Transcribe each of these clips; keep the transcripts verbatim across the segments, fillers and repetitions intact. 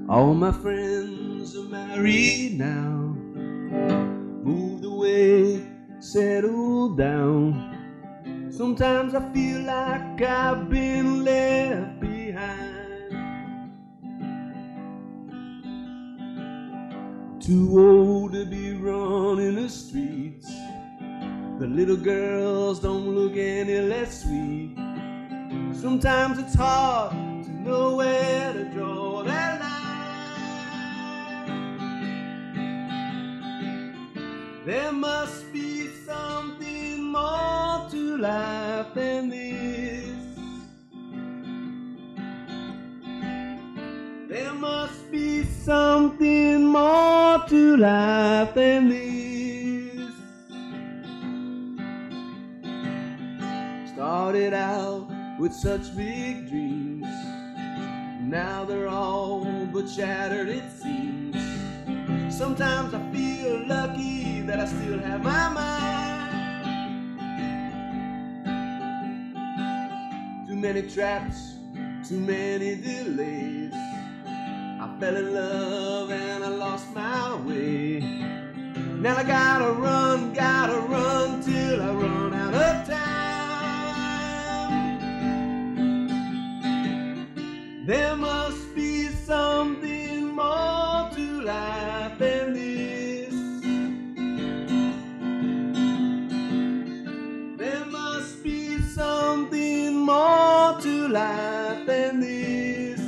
All my friends are married now, moved away, settled down. Sometimes I feel like I've been left behind. Too old to be running the streets. The little girls don't look any less sweet. Sometimes it's hard to know where to draw that line. There must be something more to life than this. There must be something more to life than this. Started out with such big dreams, now they're all but shattered it seems. Sometimes I feel lucky that I still have my mind. Too many traps, too many delays. I fell in love and I lost my way. Now I gotta run, gotta run till I run out of time. There must be something more to life than this. There must be something more to life than this.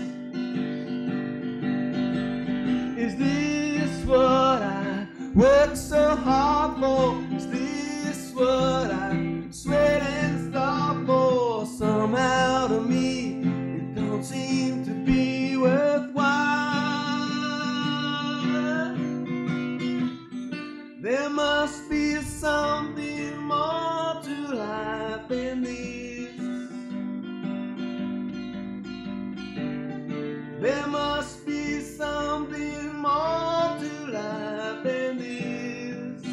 Is this what I work so hard for? Is this what I sweat and starve for? Somehow to me it don't seem to be worthwhile. There must be something more to life than this. There must be something more to life than this.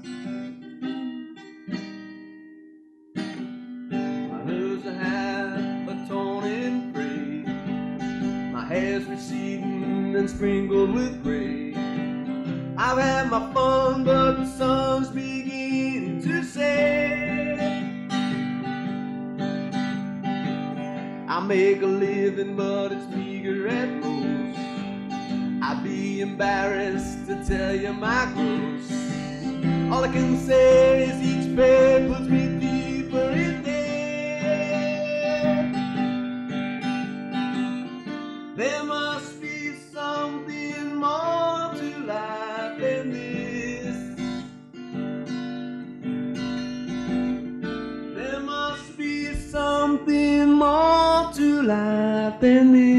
My nerves have a torn and frayed. My hair's receding and sprinkled with gray. I've had my fun, but the sun's beginning to set. I make a living, but it's meager at most. I'd be embarrassed to tell you my gross. All I can say is each pay puts me deeper in debt. There must be something more to life than this. There must be something more to life than this.